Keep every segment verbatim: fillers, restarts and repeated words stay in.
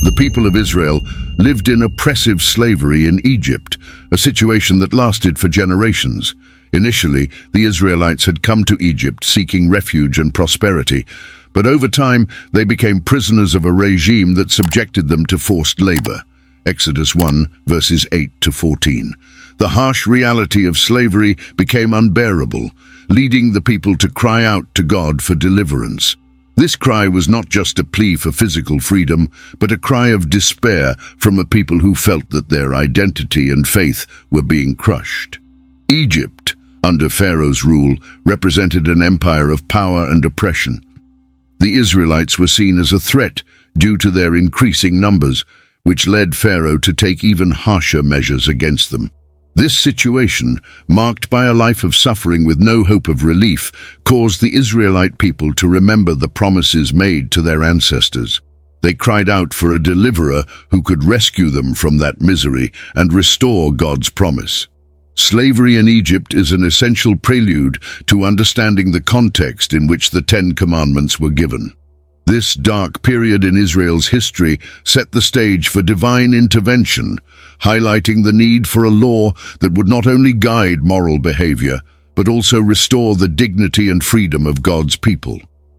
The people of Israel lived in oppressive slavery in Egypt, a situation that lasted for generations. Initially, the Israelites had come to Egypt seeking refuge and prosperity, but over time they became prisoners of a regime that subjected them to forced labor. Exodus one, verses eight to fourteen. The harsh reality of slavery became unbearable, leading the people to cry out to God for deliverance. This cry was not just a plea for physical freedom, but a cry of despair from a people who felt that their identity and faith were being crushed. Egypt, under Pharaoh's rule, represented an empire of power and oppression. The Israelites were seen as a threat due to their increasing numbers, which led Pharaoh to take even harsher measures against them. This situation, marked by a life of suffering with no hope of relief, caused the Israelite people to remember the promises made to their ancestors. They cried out for a deliverer who could rescue them from that misery and restore God's promise. Slavery in Egypt is an essential prelude to understanding the context in which the Ten Commandments were given. This dark period in Israel's history set the stage for divine intervention, highlighting the need for a law that would not only guide moral behavior, but also restore the dignity and freedom of God's people.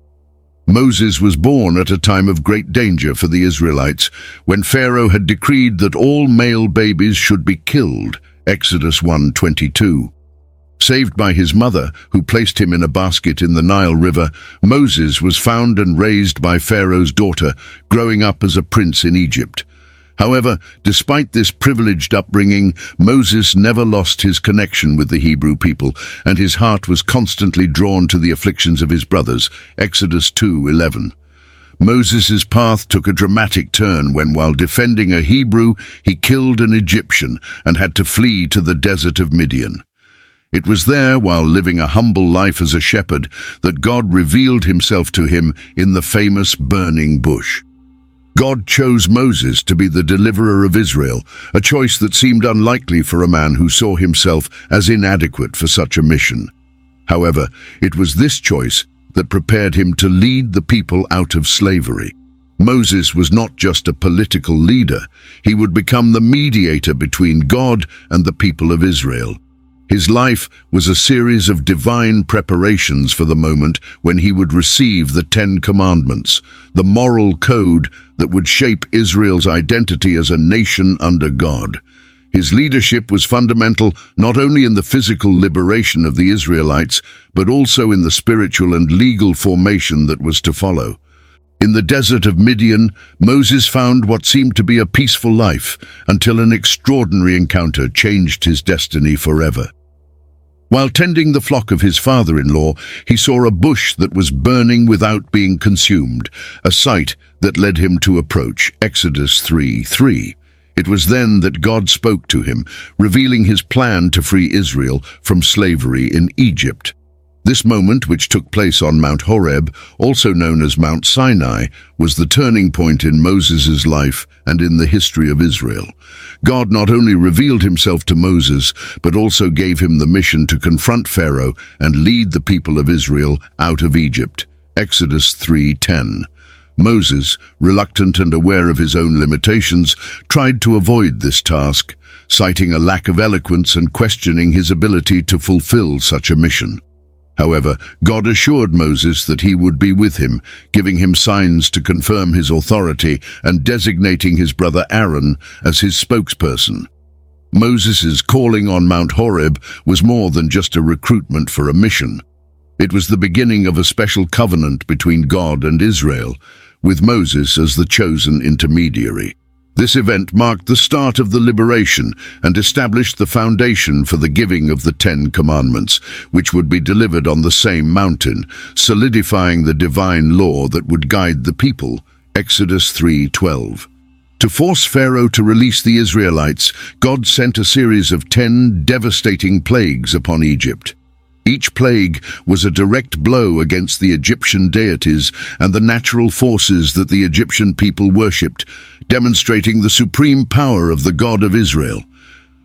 Moses was born at a time of great danger for the Israelites, when Pharaoh had decreed that all male babies should be killed, Exodus one twenty-two. Saved by his mother, who placed him in a basket in the Nile River, Moses was found and raised by Pharaoh's daughter, growing up as a prince in Egypt. However, despite this privileged upbringing, Moses never lost his connection with the Hebrew people, and his heart was constantly drawn to the afflictions of his brothers, Exodus two eleven. Moses' path took a dramatic turn when, while defending a Hebrew, he killed an Egyptian and had to flee to the desert of Midian. It was there, while living a humble life as a shepherd, that God revealed himself to him in the famous burning bush. God chose Moses to be the deliverer of Israel, a choice that seemed unlikely for a man who saw himself as inadequate for such a mission. However, it was this choice that prepared him to lead the people out of slavery. Moses was not just a political leader, he would become the mediator between God and the people of Israel. His life was a series of divine preparations for the moment when he would receive the Ten Commandments, the moral code that would shape Israel's identity as a nation under God. His leadership was fundamental not only in the physical liberation of the Israelites, but also in the spiritual and legal formation that was to follow. In the desert of Midian, Moses found what seemed to be a peaceful life until an extraordinary encounter changed his destiny forever. While tending the flock of his father-in-law, he saw a bush that was burning without being consumed, a sight that led him to approach, Exodus three three. It was then that God spoke to him, revealing his plan to free Israel from slavery in Egypt. This moment, which took place on Mount Horeb, also known as Mount Sinai, was the turning point in Moses' life and in the history of Israel. God not only revealed himself to Moses, but also gave him the mission to confront Pharaoh and lead the people of Israel out of Egypt. Exodus three ten. Moses, reluctant and aware of his own limitations, tried to avoid this task, citing a lack of eloquence and questioning his ability to fulfill such a mission. However, God assured Moses that he would be with him, giving him signs to confirm his authority and designating his brother Aaron as his spokesperson. Moses' calling on Mount Horeb was more than just a recruitment for a mission. It was the beginning of a special covenant between God and Israel, with Moses as the chosen intermediary. This event marked the start of the liberation and established the foundation for the giving of the Ten Commandments, which would be delivered on the same mountain, solidifying the divine law that would guide the people, Exodus three twelve. To force Pharaoh to release the Israelites, God sent a series of ten devastating plagues upon Egypt. Each plague was a direct blow against the Egyptian deities and the natural forces that the Egyptian people worshipped, demonstrating the supreme power of the God of Israel.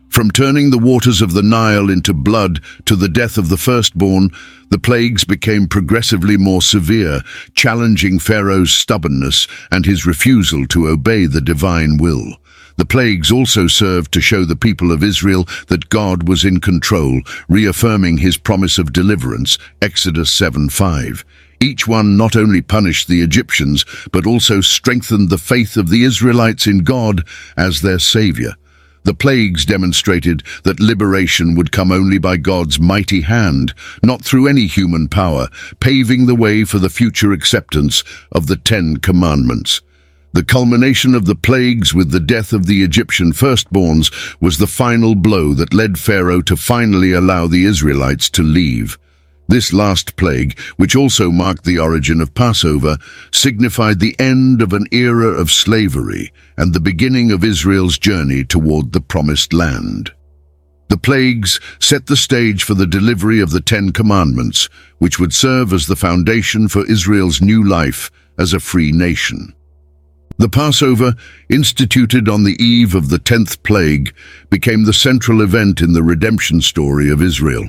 From turning the waters of the Nile into blood to the death of the firstborn, the plagues became progressively more severe, challenging Pharaoh's stubbornness and his refusal to obey the divine will. The plagues also served to show the people of Israel that God was in control, reaffirming his promise of deliverance, Exodus seven five. Each one not only punished the Egyptians, but also strengthened the faith of the Israelites in God as their savior. The plagues demonstrated that liberation would come only by God's mighty hand, not through any human power, paving the way for the future acceptance of the Ten Commandments. The culmination of the plagues with the death of the Egyptian firstborns was the final blow that led Pharaoh to finally allow the Israelites to leave. This last plague, which also marked the origin of Passover, signified the end of an era of slavery and the beginning of Israel's journey toward the Promised Land. The plagues set the stage for the delivery of the Ten Commandments, which would serve as the foundation for Israel's new life as a free nation. The Passover, instituted on the eve of the tenth plague, became the central event in the redemption story of Israel.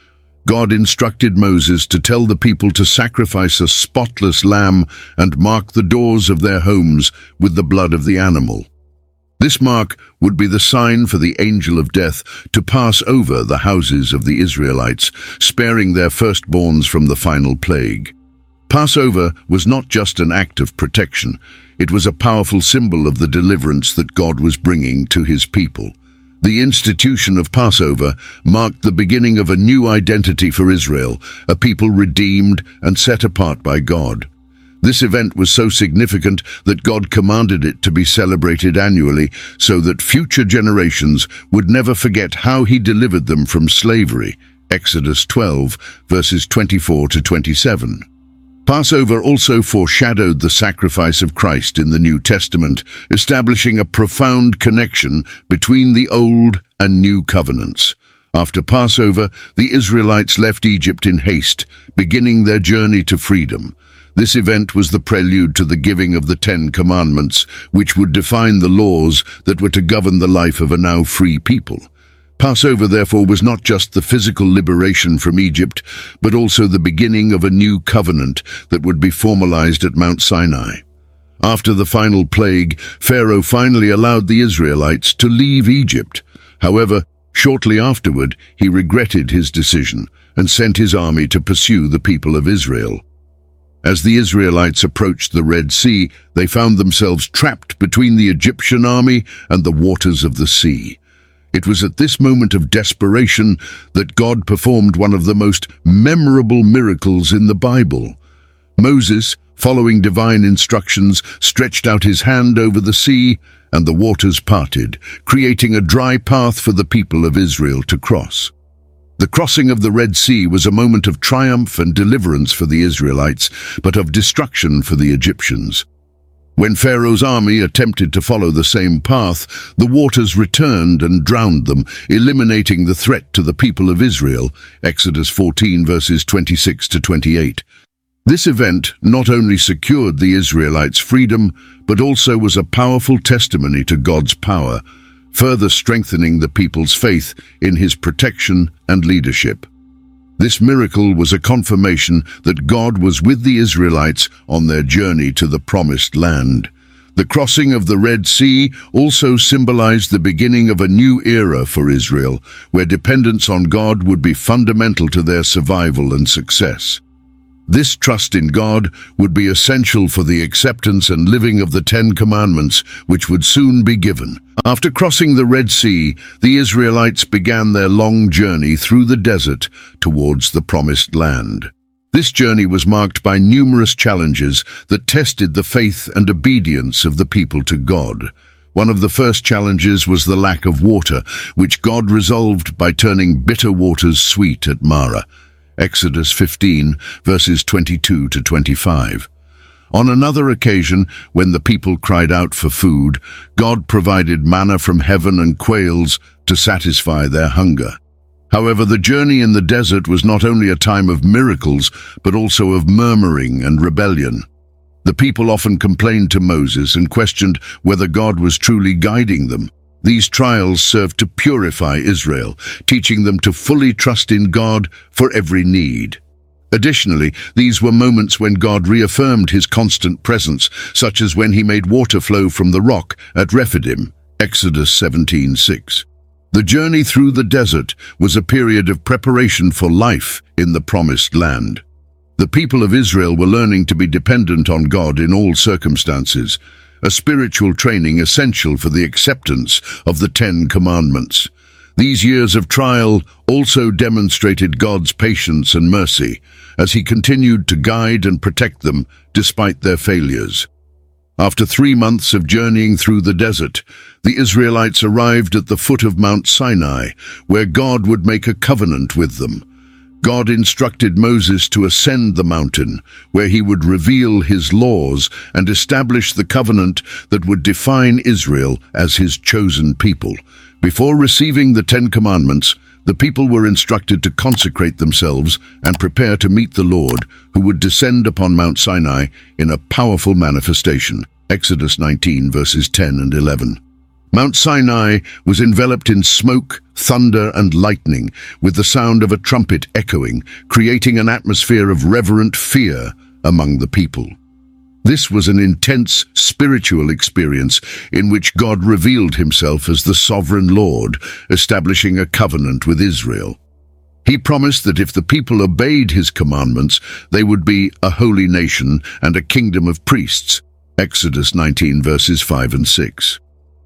God instructed Moses to tell the people to sacrifice a spotless lamb and mark the doors of their homes with the blood of the animal. This mark would be the sign for the angel of death to pass over the houses of the Israelites, sparing their firstborns from the final plague. Passover was not just an act of protection, it was a powerful symbol of the deliverance that God was bringing to his people. The institution of Passover marked the beginning of a new identity for Israel, a people redeemed and set apart by God. This event was so significant that God commanded it to be celebrated annually so that future generations would never forget how he delivered them from slavery. Exodus twelve, verses twenty-four to twenty-seven. Passover also foreshadowed the sacrifice of Christ in the New Testament, establishing a profound connection between the Old and New Covenants. After Passover, the Israelites left Egypt in haste, beginning their journey to freedom. This event was the prelude to the giving of the Ten Commandments, which would define the laws that were to govern the life of a now free people. Passover, therefore, was not just the physical liberation from Egypt, but also the beginning of a new covenant that would be formalized at Mount Sinai. After the final plague, Pharaoh finally allowed the Israelites to leave Egypt. However, shortly afterward, he regretted his decision and sent his army to pursue the people of Israel. As the Israelites approached the Red Sea, they found themselves trapped between the Egyptian army and the waters of the sea. It was at this moment of desperation that God performed one of the most memorable miracles in the Bible. Moses, following divine instructions, stretched out his hand over the sea, and the waters parted, creating a dry path for the people of Israel to cross. The crossing of the Red Sea was a moment of triumph and deliverance for the Israelites, but of destruction for the Egyptians. When Pharaoh's army attempted to follow the same path, the waters returned and drowned them, eliminating the threat to the people of Israel. Exodus fourteen, verses twenty-six to twenty-eight. This event not only secured the Israelites' freedom, but also was a powerful testimony to God's power, further strengthening the people's faith in his protection and leadership. This miracle was a confirmation that God was with the Israelites on their journey to the Promised Land. The crossing of the Red Sea also symbolized the beginning of a new era for Israel, where dependence on God would be fundamental to their survival and success. This trust in God would be essential for the acceptance and living of the Ten Commandments, which would soon be given. After crossing the Red Sea, the Israelites began their long journey through the desert towards the Promised Land. This journey was marked by numerous challenges that tested the faith and obedience of the people to God. One of the first challenges was the lack of water, which God resolved by turning bitter waters sweet at Marah. Exodus fifteen, verses twenty-two to twenty-five. On another occasion, when the people cried out for food, God provided manna from heaven and quails to satisfy their hunger. However, the journey in the desert was not only a time of miracles, but also of murmuring and rebellion. The people often complained to Moses and questioned whether God was truly guiding them. These trials served to purify Israel, teaching them to fully trust in God for every need. Additionally, these were moments when God reaffirmed his constant presence, such as when he made water flow from the rock at Rephidim, Exodus seventeen six. The journey through the desert was a period of preparation for life in the Promised Land. The people of Israel were learning to be dependent on God in all circumstances, a spiritual training essential for the acceptance of the Ten Commandments. These years of trial also demonstrated God's patience and mercy, as he continued to guide and protect them despite their failures. After three months of journeying through the desert, the Israelites arrived at the foot of Mount Sinai, where God would make a covenant with them. God instructed Moses to ascend the mountain, where he would reveal his laws and establish the covenant that would define Israel as his chosen people. Before receiving the Ten Commandments, the people were instructed to consecrate themselves and prepare to meet the Lord, who would descend upon Mount Sinai in a powerful manifestation. Exodus nineteen, verses ten and eleven. Mount Sinai was enveloped in smoke, thunder, and lightning, with the sound of a trumpet echoing, creating an atmosphere of reverent fear among the people. This was an intense spiritual experience in which God revealed himself as the sovereign Lord, establishing a covenant with Israel. He promised that if the people obeyed his commandments, they would be a holy nation and a kingdom of priests. Exodus nineteen, verses five and six.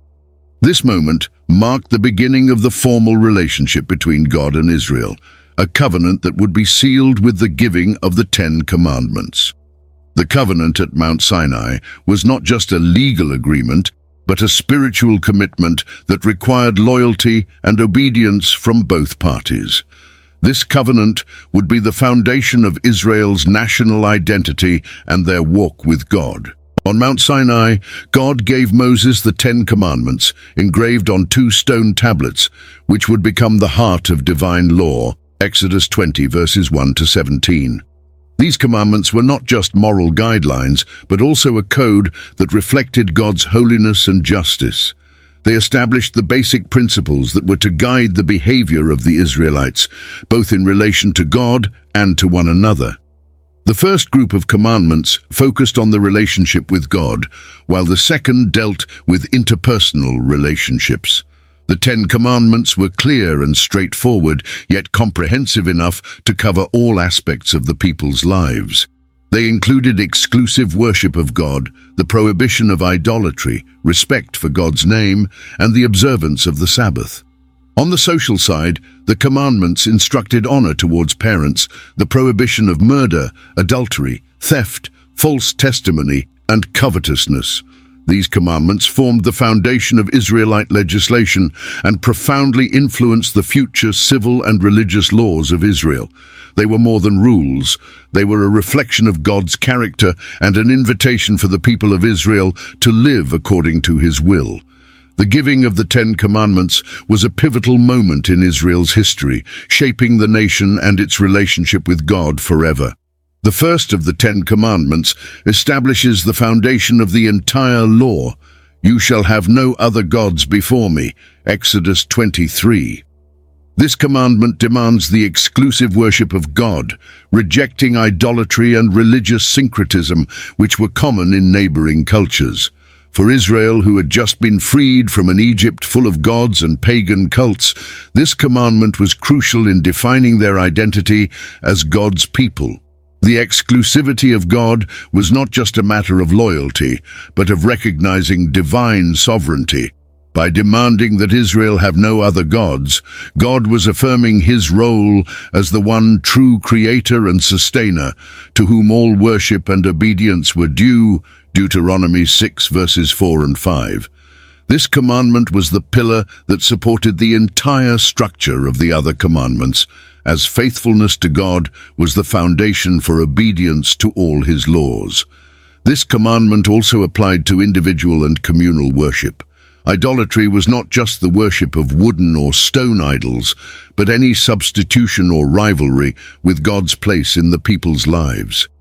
This moment marked the beginning of the formal relationship between God and Israel, a covenant that would be sealed with the giving of the Ten Commandments. The covenant at Mount Sinai was not just a legal agreement, but a spiritual commitment that required loyalty and obedience from both parties. This covenant would be the foundation of Israel's national identity and their walk with God. On Mount Sinai, God gave Moses the Ten Commandments, engraved on two stone tablets, which would become the heart of divine law, Exodus twenty, verses one to seventeen. These commandments were not just moral guidelines, but also a code that reflected God's holiness and justice. They established the basic principles that were to guide the behavior of the Israelites, both in relation to God and to one another. The first group of commandments focused on the relationship with God, while the second dealt with interpersonal relationships. The Ten Commandments were clear and straightforward, yet comprehensive enough to cover all aspects of the people's lives. They included exclusive worship of God, the prohibition of idolatry, respect for God's name, and the observance of the Sabbath. On the social side, the commandments instructed honor towards parents, the prohibition of murder, adultery, theft, false testimony, and covetousness. These commandments formed the foundation of Israelite legislation and profoundly influenced the future civil and religious laws of Israel. They were more than rules. They were a reflection of God's character and an invitation for the people of Israel to live according to his will. The giving of the Ten Commandments was a pivotal moment in Israel's history, shaping the nation and its relationship with God forever. The first of the Ten Commandments establishes the foundation of the entire law. You shall have no other gods before me, Exodus twenty-three. This commandment demands the exclusive worship of God, rejecting idolatry and religious syncretism, which were common in neighboring cultures. For Israel, who had just been freed from an Egypt full of gods and pagan cults, this commandment was crucial in defining their identity as God's people. The exclusivity of God was not just a matter of loyalty, but of recognizing divine sovereignty. By demanding that Israel have no other gods, God was affirming his role as the one true creator and sustainer, to whom all worship and obedience were due, Deuteronomy six, verses four and five. This commandment was the pillar that supported the entire structure of the other commandments, as faithfulness to God was the foundation for obedience to all his laws. This commandment also applied to individual and communal worship. Idolatry was not just the worship of wooden or stone idols, but any substitution or rivalry with God's place in the people's lives.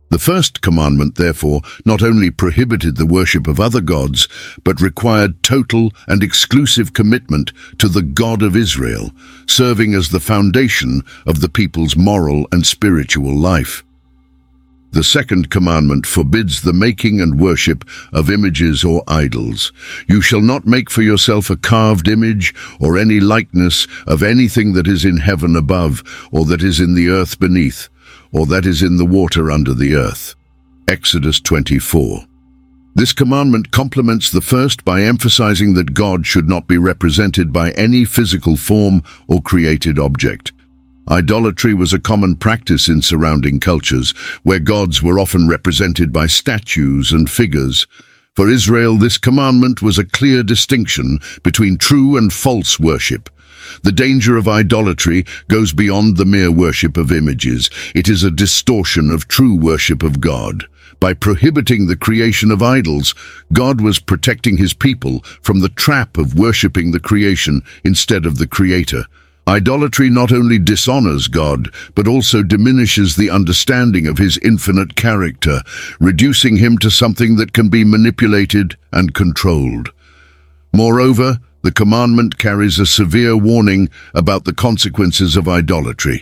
The first commandment, therefore, not only prohibited the worship of other gods, but required total and exclusive commitment to the God of Israel, serving as the foundation of the people's moral and spiritual life. The second commandment forbids the making and worship of images or idols. You shall not make for yourself a carved image or any likeness of anything that is in heaven above, or that is in the earth beneath, or that is in the water under the earth. Exodus twenty-four. This commandment complements the first by emphasizing that God should not be represented by any physical form or created object. Idolatry was a common practice in surrounding cultures, where gods were often represented by statues and figures. For Israel, this commandment was a clear distinction between true and false worship. The danger of idolatry goes beyond the mere worship of images. It is a distortion of true worship of God. By prohibiting the creation of idols, God was protecting his people from the trap of worshipping the creation instead of the Creator. Idolatry not only dishonors God, but also diminishes the understanding of his infinite character, reducing him to something that can be manipulated and controlled. Moreover, the commandment carries a severe warning about the consequences of idolatry.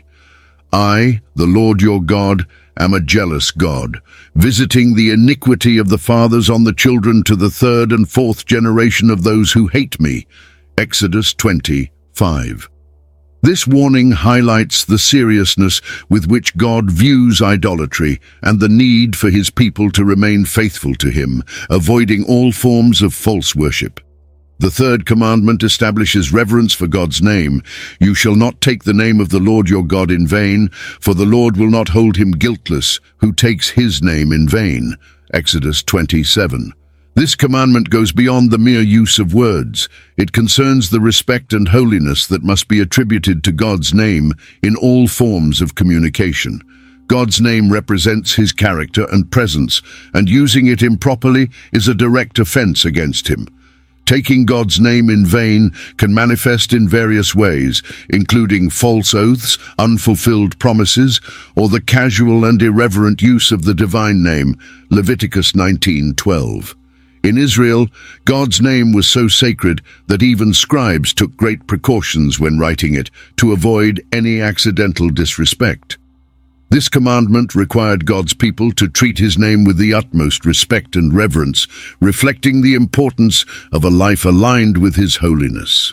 I, the Lord your God, am a jealous God, visiting the iniquity of the fathers on the children to the third and fourth generation of those who hate me. Exodus twenty-five. This warning highlights the seriousness with which God views idolatry and the need for his people to remain faithful to him, avoiding all forms of false worship. The third commandment establishes reverence for God's name. You shall not take the name of the Lord your God in vain, for the Lord will not hold him guiltless who takes his name in vain. Exodus twenty-seven. This commandment goes beyond the mere use of words. It concerns the respect and holiness that must be attributed to God's name in all forms of communication. God's name represents his character and presence, and using it improperly is a direct offense against him. Taking God's name in vain can manifest in various ways, including false oaths, unfulfilled promises, or the casual and irreverent use of the divine name. Leviticus nineteen twelve. In Israel, God's name was so sacred that even scribes took great precautions when writing it to avoid any accidental disrespect. This commandment required God's people to treat his name with the utmost respect and reverence, reflecting the importance of a life aligned with his holiness.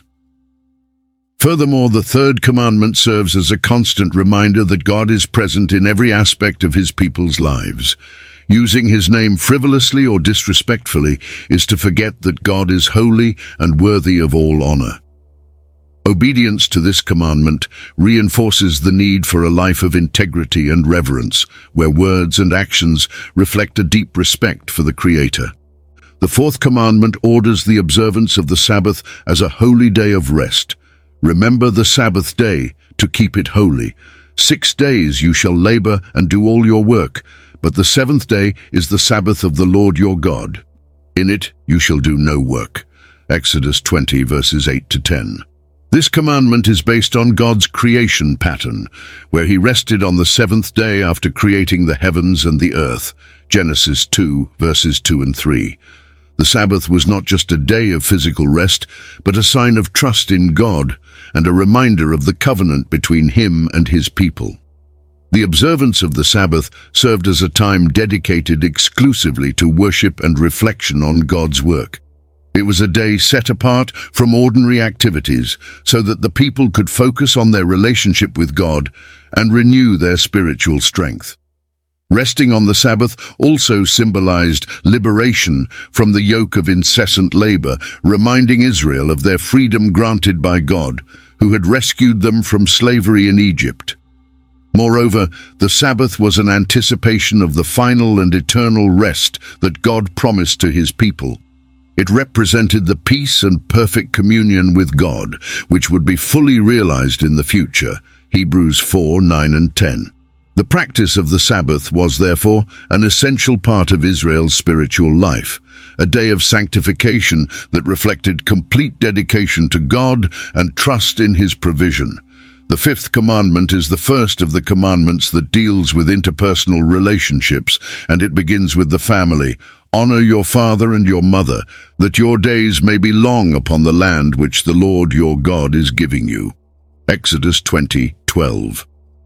Furthermore, the third commandment serves as a constant reminder that God is present in every aspect of his people's lives. Using his name frivolously or disrespectfully is to forget that God is holy and worthy of all honor. Obedience to this commandment reinforces the need for a life of integrity and reverence, where words and actions reflect a deep respect for the Creator. The fourth commandment orders the observance of the Sabbath as a holy day of rest. Remember the Sabbath day to keep it holy. Six days you shall labor and do all your work, but the seventh day is the Sabbath of the Lord your God. In it you shall do no work. Exodus twenty, verses eight to ten. This commandment is based on God's creation pattern, where he rested on the seventh day after creating the heavens and the earth. Genesis two, verses two and three. The Sabbath was not just a day of physical rest, but a sign of trust in God and a reminder of the covenant between him and his people. The observance of the Sabbath served as a time dedicated exclusively to worship and reflection on God's work. It was a day set apart from ordinary activities so that the people could focus on their relationship with God and renew their spiritual strength. Resting on the Sabbath also symbolized liberation from the yoke of incessant labor, reminding Israel of their freedom granted by God, who had rescued them from slavery in Egypt. Moreover, the Sabbath was an anticipation of the final and eternal rest that God promised to his people. It represented the peace and perfect communion with God, which would be fully realized in the future. Hebrews four, nine and ten. The practice of the Sabbath was, therefore, an essential part of Israel's spiritual life, a day of sanctification that reflected complete dedication to God and trust in his provision. The fifth commandment is the first of the commandments that deals with interpersonal relationships, and it begins with the family. Honor your father and your mother, that your days may be long upon the land which the Lord your God is giving you. Exodus twenty twelve.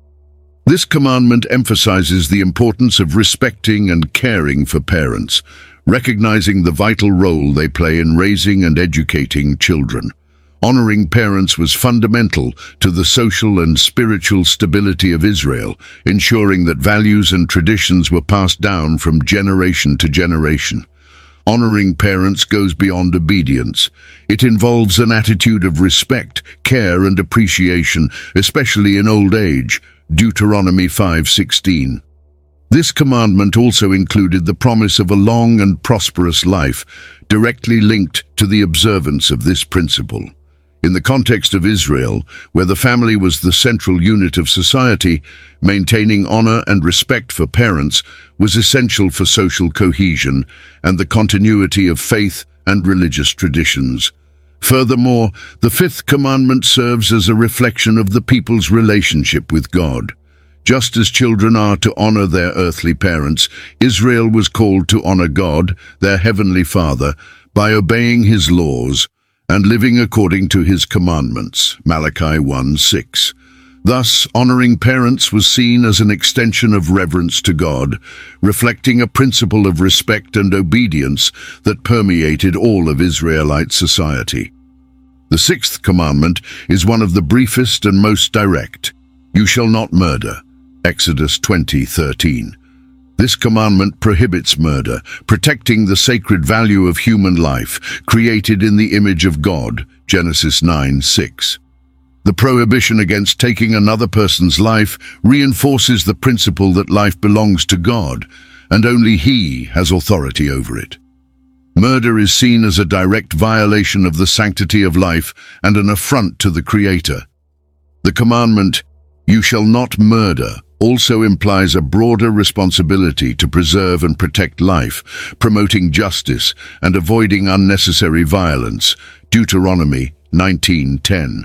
This commandment emphasizes the importance of respecting and caring for parents, recognizing the vital role they play in raising and educating children. Honoring parents was fundamental to the social and spiritual stability of Israel, ensuring that values and traditions were passed down from generation to generation. Honoring parents goes beyond obedience. It involves an attitude of respect, care, and appreciation, especially in old age. Deuteronomy five sixteen. This commandment also included the promise of a long and prosperous life, directly linked to the observance of this principle. In the context of Israel, where the family was the central unit of society, maintaining honor and respect for parents was essential for social cohesion and the continuity of faith and religious traditions. Furthermore, the fifth commandment serves as a reflection of the people's relationship with God. Just as children are to honor their earthly parents, Israel was called to honor God, their heavenly Father, by obeying His laws and living according to His commandments. Malachi one six. Thus, honoring parents was seen as an extension of reverence to God, reflecting a principle of respect and obedience that permeated all of Israelite society. The sixth commandment is one of the briefest and most direct. You shall not murder. Exodus twenty thirteen. This commandment prohibits murder, protecting the sacred value of human life, created in the image of God. Genesis nine six. The prohibition against taking another person's life reinforces the principle that life belongs to God, and only He has authority over it. Murder is seen as a direct violation of the sanctity of life and an affront to the Creator. The commandment, "You shall not murder," also implies a broader responsibility to preserve and protect life, promoting justice and avoiding unnecessary violence. Deuteronomy nineteen ten.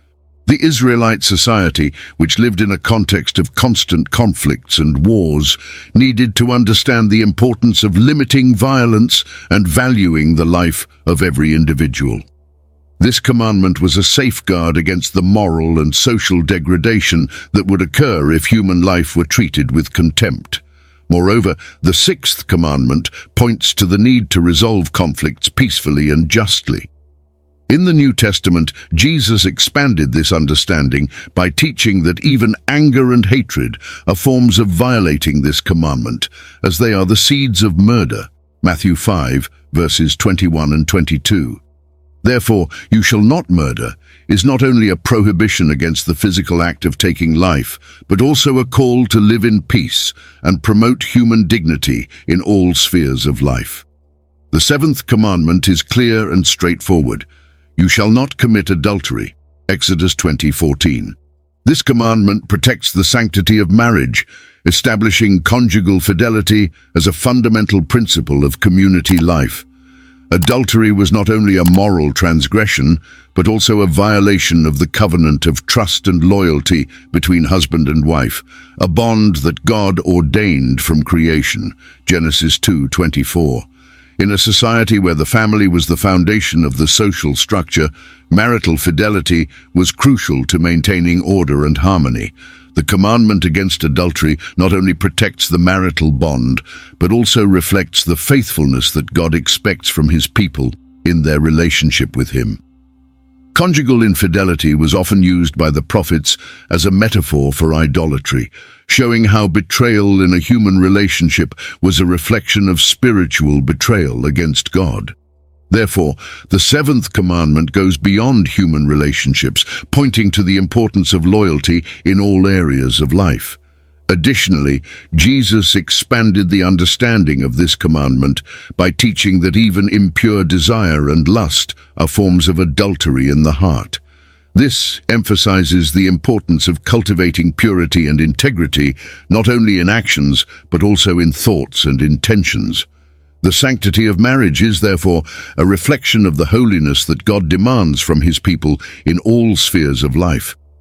The Israelite society, which lived in a context of constant conflicts and wars, needed to understand the importance of limiting violence and valuing the life of every individual. This commandment was a safeguard against the moral and social degradation that would occur if human life were treated with contempt. Moreover, the sixth commandment points to the need to resolve conflicts peacefully and justly. In the New Testament, Jesus expanded this understanding by teaching that even anger and hatred are forms of violating this commandment, as they are the seeds of murder. Matthew five, verses twenty-one and twenty-two. Therefore, "you shall not murder" is not only a prohibition against the physical act of taking life, but also a call to live in peace and promote human dignity in all spheres of life. The seventh commandment is clear and straightforward. "You shall not commit adultery." Exodus twenty fourteen. This commandment protects the sanctity of marriage, establishing conjugal fidelity as a fundamental principle of community life. Adultery was not only a moral transgression, but also a violation of the covenant of trust and loyalty between husband and wife, a bond that God ordained from creation. Genesis two twenty-four. In a society where the family was the foundation of the social structure, marital fidelity was crucial to maintaining order and harmony. The commandment against adultery not only protects the marital bond, but also reflects the faithfulness that God expects from His people in their relationship with Him. Conjugal infidelity was often used by the prophets as a metaphor for idolatry, showing how betrayal in a human relationship was a reflection of spiritual betrayal against God. Therefore, the seventh commandment goes beyond human relationships, pointing to the importance of loyalty in all areas of life. Additionally, Jesus expanded the understanding of this commandment by teaching that even impure desire and lust are forms of adultery in the heart. This emphasizes the importance of cultivating purity and integrity, not only in actions, but also in thoughts and intentions. The sanctity of marriage is, therefore, a reflection of the holiness that God demands from His people in all spheres of life.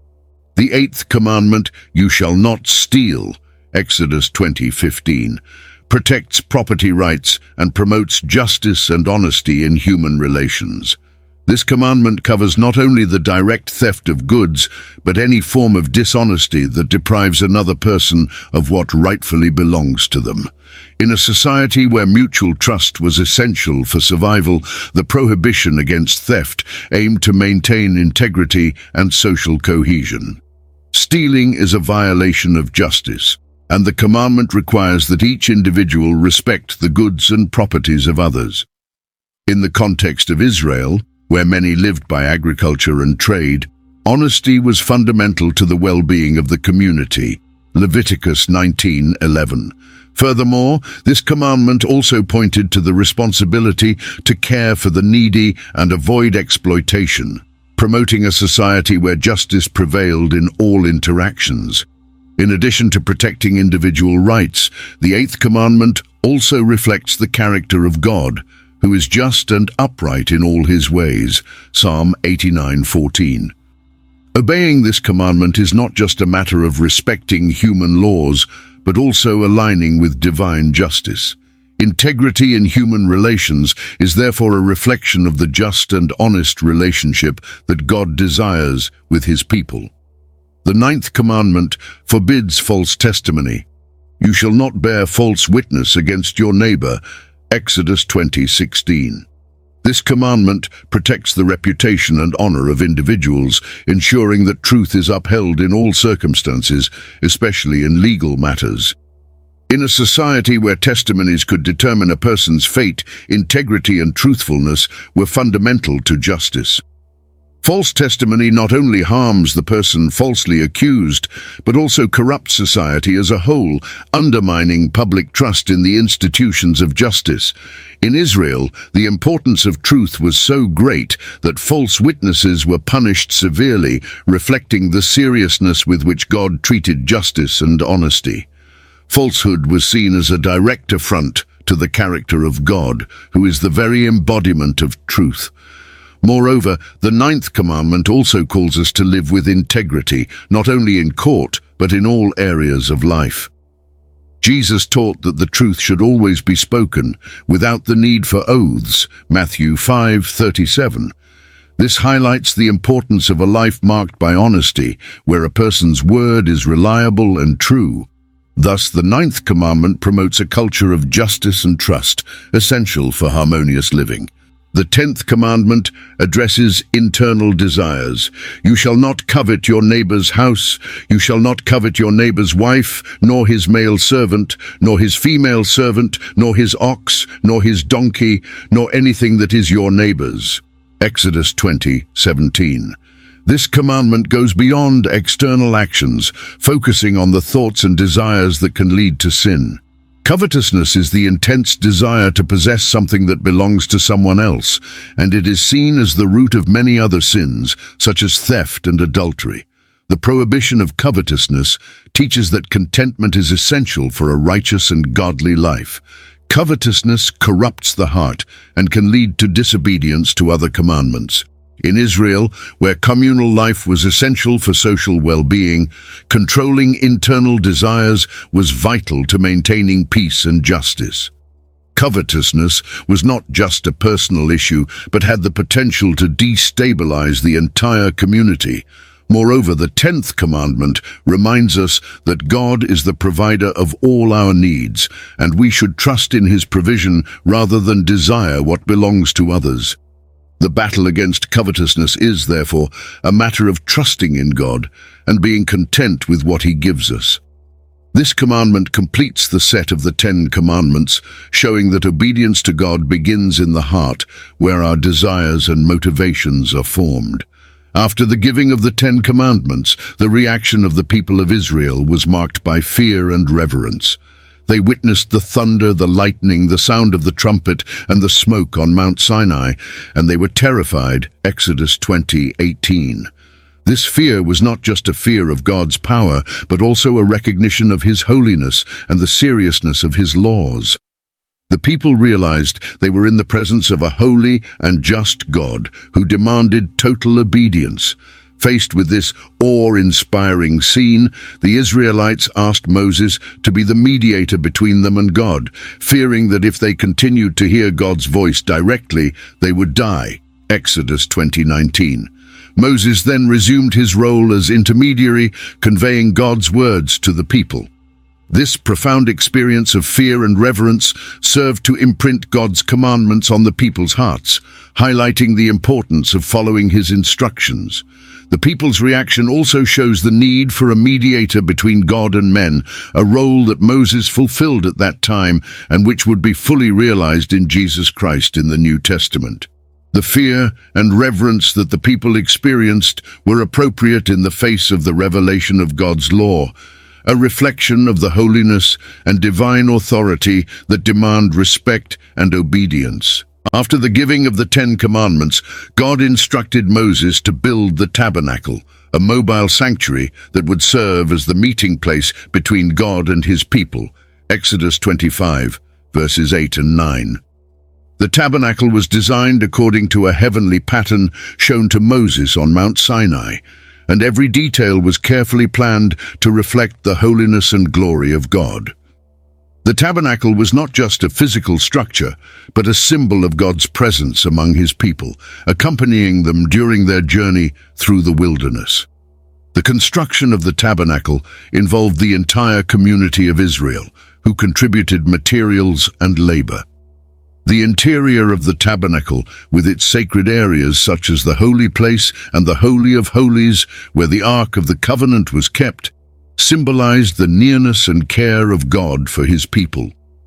The eighth commandment, "You shall not steal," Exodus twenty fifteen, protects property rights and promotes justice and honesty in human relations. This commandment covers not only the direct theft of goods, but any form of dishonesty that deprives another person of what rightfully belongs to them. In a society where mutual trust was essential for survival, the prohibition against theft aimed to maintain integrity and social cohesion. Stealing is a violation of justice, and the commandment requires that each individual respect the goods and properties of others. In the context of Israel, where many lived by agriculture and trade, honesty was fundamental to the well-being of the community. Leviticus nineteen eleven. Furthermore, this commandment also pointed to the responsibility to care for the needy and avoid exploitation, promoting a society where justice prevailed in all interactions. In addition to protecting individual rights, the eighth commandment also reflects the character of God, who is just and upright in all his ways. Psalm eighty-nine fourteen. Obeying this commandment is not just a matter of respecting human laws, but also aligning with divine justice. Integrity in human relations is therefore a reflection of the just and honest relationship that God desires with his people. The ninth commandment forbids false testimony. You shall not bear false witness against your neighbor, Exodus twenty sixteen. This commandment protects the reputation and honor of individuals, ensuring that truth is upheld in all circumstances, especially in legal matters. In a society where testimonies could determine a person's fate, integrity and truthfulness were fundamental to justice. False testimony not only harms the person falsely accused, but also corrupts society as a whole, undermining public trust in the institutions of justice. In Israel, the importance of truth was so great that false witnesses were punished severely, reflecting the seriousness with which God treated justice and honesty. Falsehood was seen as a direct affront to the character of God, who is the very embodiment of truth. Moreover, the ninth commandment also calls us to live with integrity, not only in court, but in all areas of life. Jesus taught that the truth should always be spoken, without the need for oaths, Matthew five thirty-seven. This highlights the importance of a life marked by honesty, where a person's word is reliable and true. Thus, the ninth commandment promotes a culture of justice and trust, essential for harmonious living. The tenth commandment addresses internal desires. You shall not covet your neighbor's house, you shall not covet your neighbor's wife, nor his male servant, nor his female servant, nor his ox, nor his donkey, nor anything that is your neighbor's. Exodus twenty seventeen. This commandment goes beyond external actions, focusing on the thoughts and desires that can lead to sin. Covetousness is the intense desire to possess something that belongs to someone else, and it is seen as the root of many other sins, such as theft and adultery. The prohibition of covetousness teaches that contentment is essential for a righteous and godly life. Covetousness corrupts the heart and can lead to disobedience to other commandments. In Israel, where communal life was essential for social well-being, controlling internal desires was vital to maintaining peace and justice. Covetousness was not just a personal issue, but had the potential to destabilize the entire community. Moreover, the tenth commandment reminds us that God is the provider of all our needs, and we should trust in his provision rather than desire what belongs to others. The battle against covetousness is, therefore, a matter of trusting in God and being content with what he gives us. This commandment completes the set of the Ten Commandments, showing that obedience to God begins in the heart, where our desires and motivations are formed. After the giving of the Ten Commandments, the reaction of the people of Israel was marked by fear and reverence. They witnessed the thunder, the lightning, the sound of the trumpet, and the smoke on Mount Sinai, and they were terrified, Exodus twenty eighteen. This fear was not just a fear of God's power, but also a recognition of his holiness and the seriousness of his laws. The people realized they were in the presence of a holy and just God who demanded total obedience. Faced with this awe-inspiring scene, the Israelites asked Moses to be the mediator between them and God, fearing that if they continued to hear God's voice directly, they would die. Exodus twenty nineteen. Moses then resumed his role as intermediary, conveying God's words to the people. This profound experience of fear and reverence served to imprint God's commandments on the people's hearts, highlighting the importance of following his instructions. The people's reaction also shows the need for a mediator between God and men, a role that Moses fulfilled at that time and which would be fully realized in Jesus Christ in the New Testament. The fear and reverence that the people experienced were appropriate in the face of the revelation of God's law, a reflection of the holiness and divine authority that demand respect and obedience. After the giving of the Ten Commandments, God instructed Moses to build the tabernacle, a mobile sanctuary that would serve as the meeting place between God and his people. Exodus twenty-five, verses eight and nine. The tabernacle was designed according to a heavenly pattern shown to Moses on Mount Sinai, and every detail was carefully planned to reflect the holiness and glory of God. The tabernacle was not just a physical structure, but a symbol of God's presence among his people, accompanying them during their journey through the wilderness. The construction of the tabernacle involved the entire community of Israel, who contributed materials and labor. The interior of the tabernacle, with its sacred areas such as the holy place and the Holy of Holies, where the Ark of the Covenant was kept, symbolized the nearness and care of God for his people.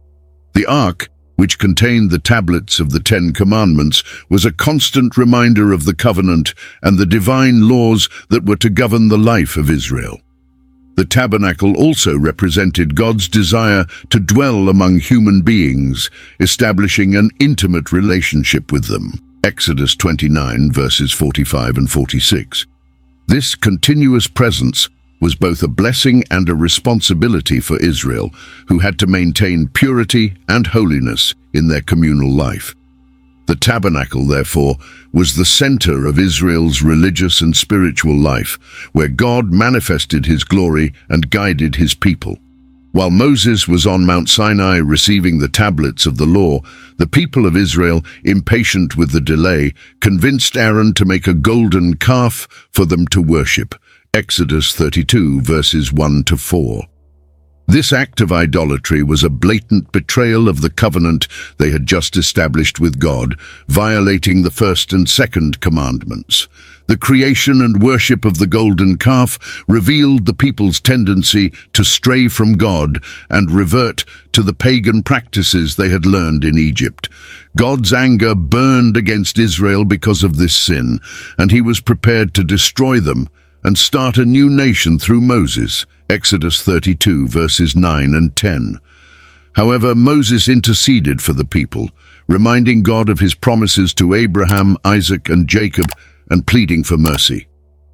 The Ark, which contained the tablets of the Ten Commandments, was a constant reminder of the covenant and the divine laws that were to govern the life of Israel. The tabernacle also represented God's desire to dwell among human beings, establishing an intimate relationship with them. Exodus twenty-nine, verses forty-five and forty-six. This continuous presence was both a blessing and a responsibility for Israel, who had to maintain purity and holiness in their communal life. The tabernacle, therefore, was the center of Israel's religious and spiritual life, where God manifested his glory and guided his people. While Moses was on Mount Sinai receiving the tablets of the law, the people of Israel, impatient with the delay, convinced Aaron to make a golden calf for them to worship. Exodus thirty-two, verses one to four. This act of idolatry was a blatant betrayal of the covenant they had just established with God, violating the first and second commandments. The creation and worship of the golden calf revealed the people's tendency to stray from God and revert to the pagan practices they had learned in Egypt. God's anger burned against Israel because of this sin, and he was prepared to destroy them and start a new nation through Moses. Exodus thirty-two, verses nine and ten. However, Moses interceded for the people, reminding God of his promises to Abraham, Isaac, and Jacob, and pleading for mercy.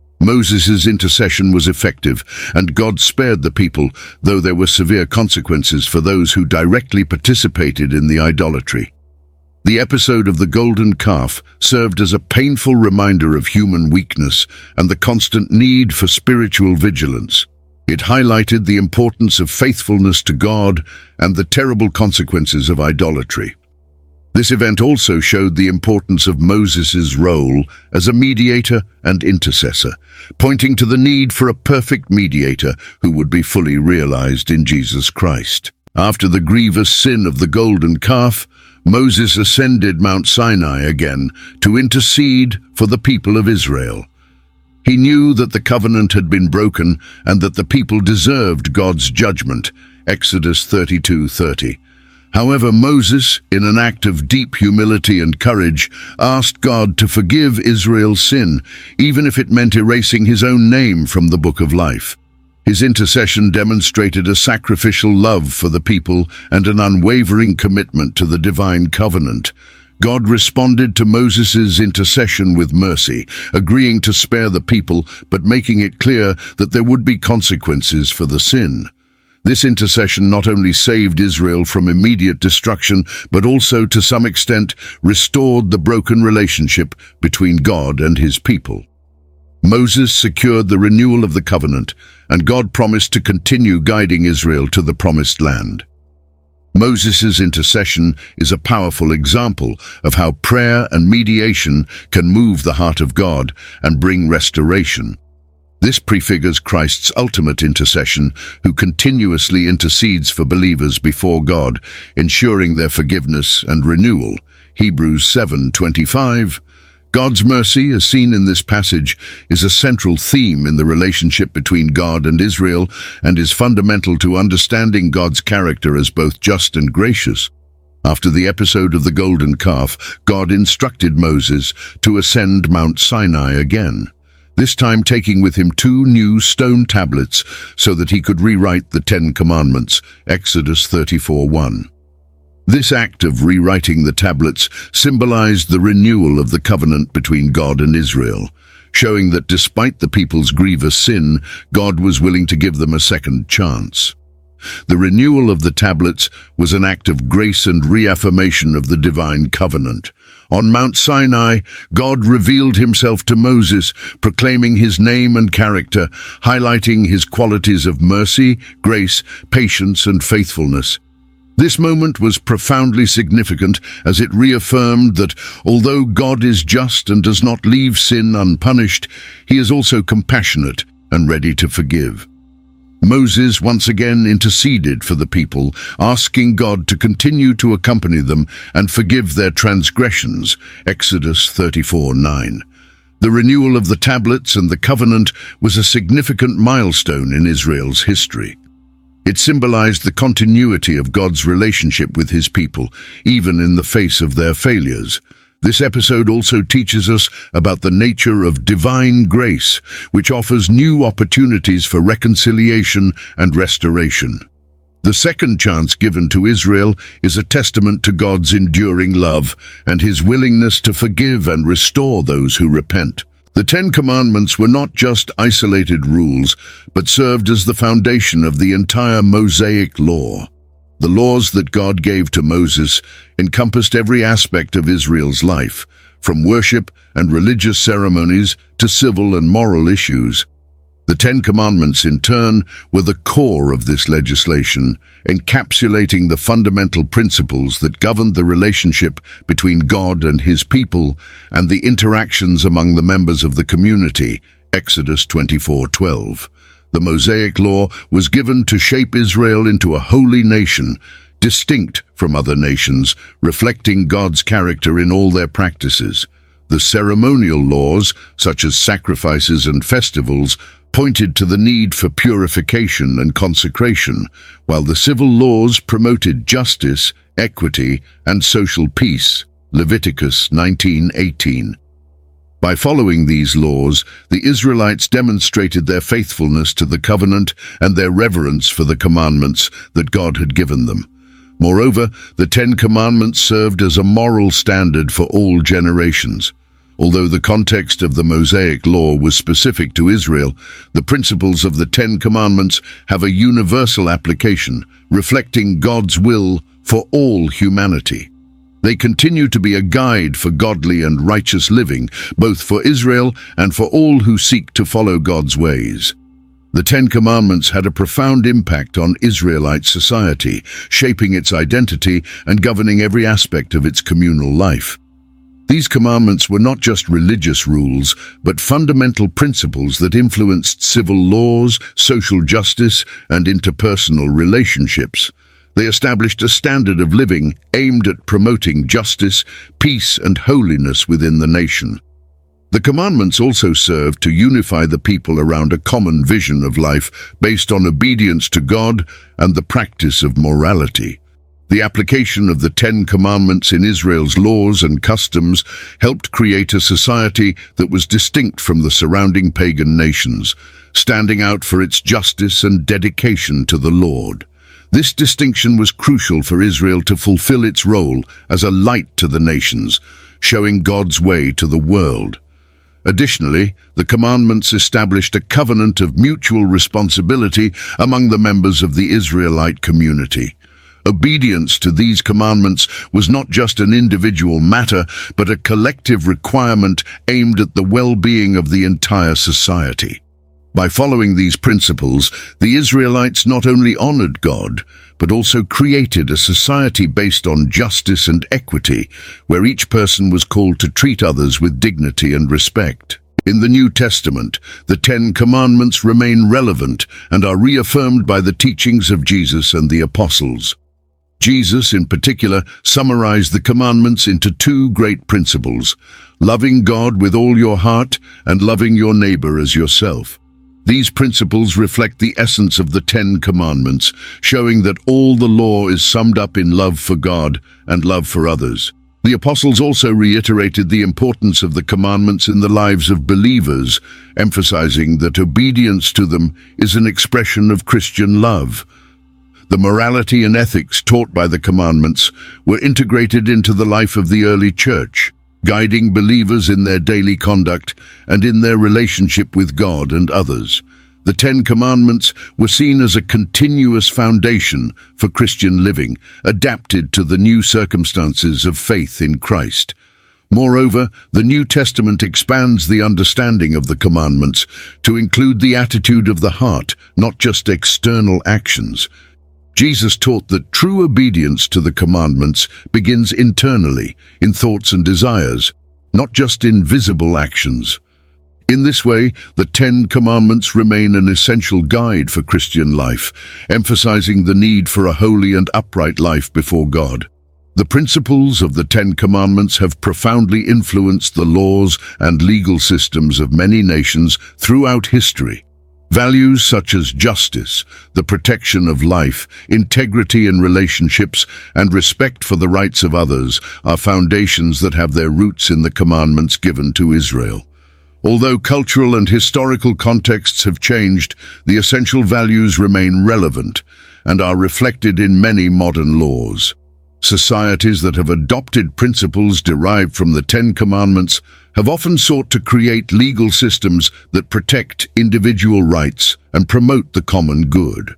Moses' intercession was effective, and God spared the people, though there were severe consequences for those who directly participated in the idolatry. The episode of the golden calf served as a painful reminder of human weakness and the constant need for spiritual vigilance. It highlighted the importance of faithfulness to God and the terrible consequences of idolatry. This event also showed the importance of Moses' role as a mediator and intercessor, pointing to the need for a perfect mediator who would be fully realized in Jesus Christ. After the grievous sin of the golden calf, Moses ascended Mount Sinai again to intercede for the people of Israel. He knew that the covenant had been broken and that the people deserved God's judgment. Exodus thirty-two thirty. However, Moses, in an act of deep humility and courage, asked God to forgive Israel's sin, even if it meant erasing his own name from the book of life. His intercession demonstrated a sacrificial love for the people and an unwavering commitment to the divine covenant. God responded to Moses' intercession with mercy, agreeing to spare the people, but making it clear that there would be consequences for the sin. This intercession not only saved Israel from immediate destruction, but also, to some extent, restored the broken relationship between God and his people. Moses secured the renewal of the covenant, and God promised to continue guiding Israel to the promised land. Moses' intercession is a powerful example of how prayer and mediation can move the heart of God and bring restoration. This prefigures Christ's ultimate intercession, who continuously intercedes for believers before God, ensuring their forgiveness and renewal. Hebrews seven twenty-five. God's mercy, as seen in this passage, is a central theme in the relationship between God and Israel and is fundamental to understanding God's character as both just and gracious. After the episode of the golden calf, God instructed Moses to ascend Mount Sinai again, this time taking with him two new stone tablets so that he could rewrite the Ten Commandments, Exodus thirty-four one. This act of rewriting the tablets symbolized the renewal of the covenant between God and Israel, showing that despite the people's grievous sin, God was willing to give them a second chance. The renewal of the tablets was an act of grace and reaffirmation of the divine covenant. On Mount Sinai, God revealed himself to Moses, proclaiming his name and character, highlighting his qualities of mercy, grace, patience, and faithfulness. This moment was profoundly significant as it reaffirmed that although God is just and does not leave sin unpunished, he is also compassionate and ready to forgive. Moses once again interceded for the people, asking God to continue to accompany them and forgive their transgressions, Exodus thirty-four nine. The renewal of the tablets and the covenant was a significant milestone in Israel's history. It symbolized the continuity of God's relationship with his people, even in the face of their failures. This episode also teaches us about the nature of divine grace, which offers new opportunities for reconciliation and restoration. The second chance given to Israel is a testament to God's enduring love and his willingness to forgive and restore those who repent. The Ten Commandments were not just isolated rules, but served as the foundation of the entire Mosaic law. The laws that God gave to Moses encompassed every aspect of Israel's life, from worship and religious ceremonies to civil and moral issues. The Ten Commandments, in turn, were the core of this legislation, encapsulating the fundamental principles that governed the relationship between God and his people and the interactions among the members of the community, Exodus twenty-four twelve. The Mosaic Law was given to shape Israel into a holy nation, distinct from other nations, reflecting God's character in all their practices. The ceremonial laws, such as sacrifices and festivals, pointed to the need for purification and consecration, while the civil laws promoted justice, equity, and social peace, Leviticus nineteen eighteen. By following these laws, the Israelites demonstrated their faithfulness to the covenant and their reverence for the commandments that God had given them. Moreover, the Ten Commandments served as a moral standard for all generations. Although the context of the Mosaic Law was specific to Israel, the principles of the Ten Commandments have a universal application, reflecting God's will for all humanity. They continue to be a guide for godly and righteous living, both for Israel and for all who seek to follow God's ways. The Ten Commandments had a profound impact on Israelite society, shaping its identity and governing every aspect of its communal life. These commandments were not just religious rules, but fundamental principles that influenced civil laws, social justice, and interpersonal relationships. They established a standard of living aimed at promoting justice, peace, and holiness within the nation. The commandments also served to unify the people around a common vision of life based on obedience to God and the practice of morality. The application of the Ten Commandments in Israel's laws and customs helped create a society that was distinct from the surrounding pagan nations, standing out for its justice and dedication to the Lord. This distinction was crucial for Israel to fulfill its role as a light to the nations, showing God's way to the world. Additionally, the commandments established a covenant of mutual responsibility among the members of the Israelite community. Obedience to these commandments was not just an individual matter, but a collective requirement aimed at the well-being of the entire society. By following these principles, the Israelites not only honored God, but also created a society based on justice and equity, where each person was called to treat others with dignity and respect. In the New Testament, the Ten Commandments remain relevant and are reaffirmed by the teachings of Jesus and the apostles. Jesus, in particular, summarized the commandments into two great principles: loving God with all your heart and loving your neighbor as yourself. These principles reflect the essence of the Ten Commandments, showing that all the law is summed up in love for God and love for others. The apostles also reiterated the importance of the commandments in the lives of believers, emphasizing that obedience to them is an expression of Christian love. The morality and ethics taught by the commandments were integrated into the life of the early church, guiding believers in their daily conduct and in their relationship with God and others. The Ten Commandments were seen as a continuous foundation for Christian living, adapted to the new circumstances of faith in Christ. Moreover, the New Testament expands the understanding of the commandments to include the attitude of the heart, not just external actions. Jesus taught that true obedience to the commandments begins internally, in thoughts and desires, not just in visible actions. In this way, the Ten Commandments remain an essential guide for Christian life, emphasizing the need for a holy and upright life before God. The principles of the Ten Commandments have profoundly influenced the laws and legal systems of many nations throughout history. Values such as justice, the protection of life, integrity in relationships, and respect for the rights of others are foundations that have their roots in the commandments given to Israel. Although cultural and historical contexts have changed, the essential values remain relevant and are reflected in many modern laws. Societies that have adopted principles derived from the Ten Commandments have often sought to create legal systems that protect individual rights and promote the common good.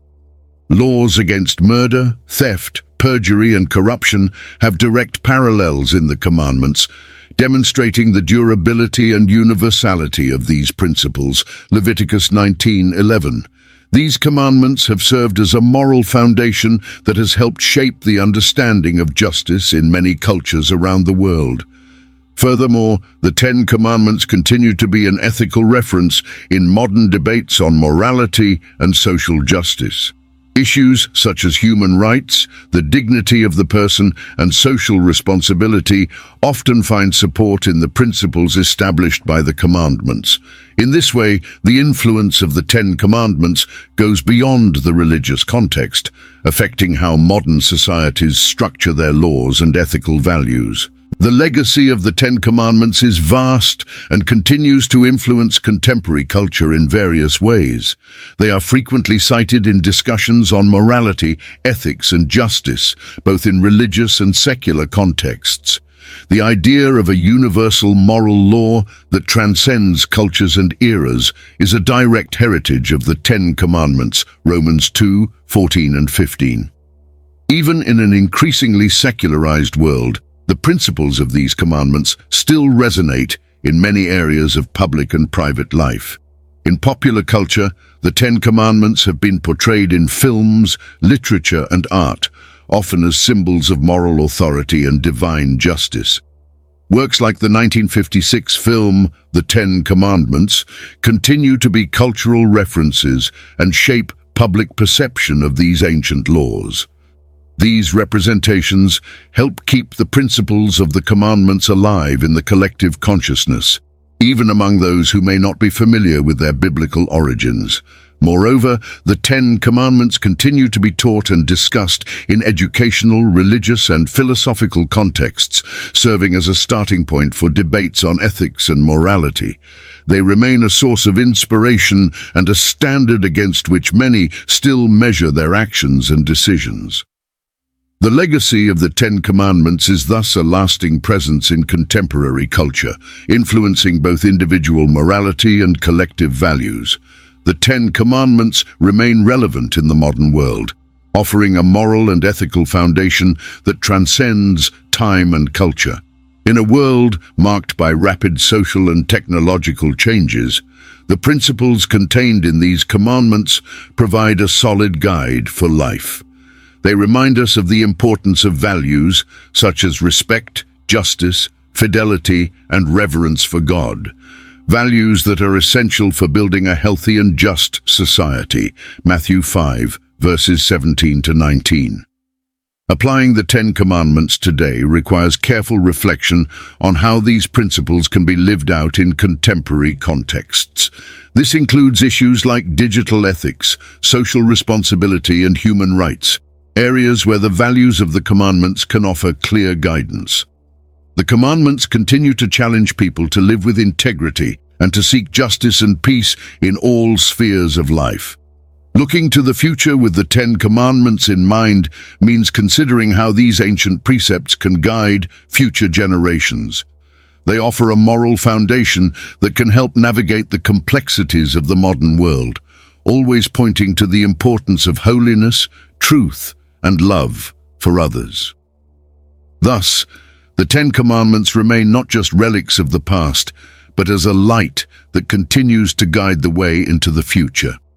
Laws against murder, theft, perjury, and corruption have direct parallels in the commandments, demonstrating the durability and universality of these principles. Leviticus nineteen eleven. These commandments have served as a moral foundation that has helped shape the understanding of justice in many cultures around the world. Furthermore, the Ten Commandments continue to be an ethical reference in modern debates on morality and social justice. Issues such as human rights, the dignity of the person, and social responsibility often find support in the principles established by the commandments. In this way, the influence of the Ten Commandments goes beyond the religious context, affecting how modern societies structure their laws and ethical values. The legacy of the Ten Commandments is vast and continues to influence contemporary culture in various ways. They are frequently cited in discussions on morality, ethics, and justice, both in religious and secular contexts. The idea of a universal moral law that transcends cultures and eras is a direct heritage of the Ten Commandments, Romans two, fourteen and fifteen. Even in an increasingly secularized world, the principles of these commandments still resonate in many areas of public and private life. In popular culture, the Ten Commandments have been portrayed in films, literature, and art, often as symbols of moral authority and divine justice. Works like the nineteen fifty-six film The Ten Commandments continue to be cultural references and shape public perception of these ancient laws. These representations help keep the principles of the commandments alive in the collective consciousness, even among those who may not be familiar with their biblical origins. Moreover, the Ten Commandments continue to be taught and discussed in educational, religious, and philosophical contexts, serving as a starting point for debates on ethics and morality. They remain a source of inspiration and a standard against which many still measure their actions and decisions. The legacy of the Ten Commandments is thus a lasting presence in contemporary culture, influencing both individual morality and collective values. The Ten Commandments remain relevant in the modern world, offering a moral and ethical foundation that transcends time and culture. In a world marked by rapid social and technological changes, the principles contained in these commandments provide a solid guide for life. They remind us of the importance of values such as respect, justice, fidelity, and reverence for God. Values that are essential for building a healthy and just society. Matthew five, verses seventeen to nineteen. Applying the Ten Commandments today requires careful reflection on how these principles can be lived out in contemporary contexts. This includes issues like digital ethics, social responsibility, and human rights, areas where the values of the commandments can offer clear guidance. The commandments continue to challenge people to live with integrity and to seek justice and peace in all spheres of life. Looking to the future with the Ten Commandments in mind means considering how these ancient precepts can guide future generations. They offer a moral foundation that can help navigate the complexities of the modern world, always pointing to the importance of holiness, truth, and love for others. Thus, the Ten Commandments remain not just relics of the past, but as a light that continues to guide the way into the future.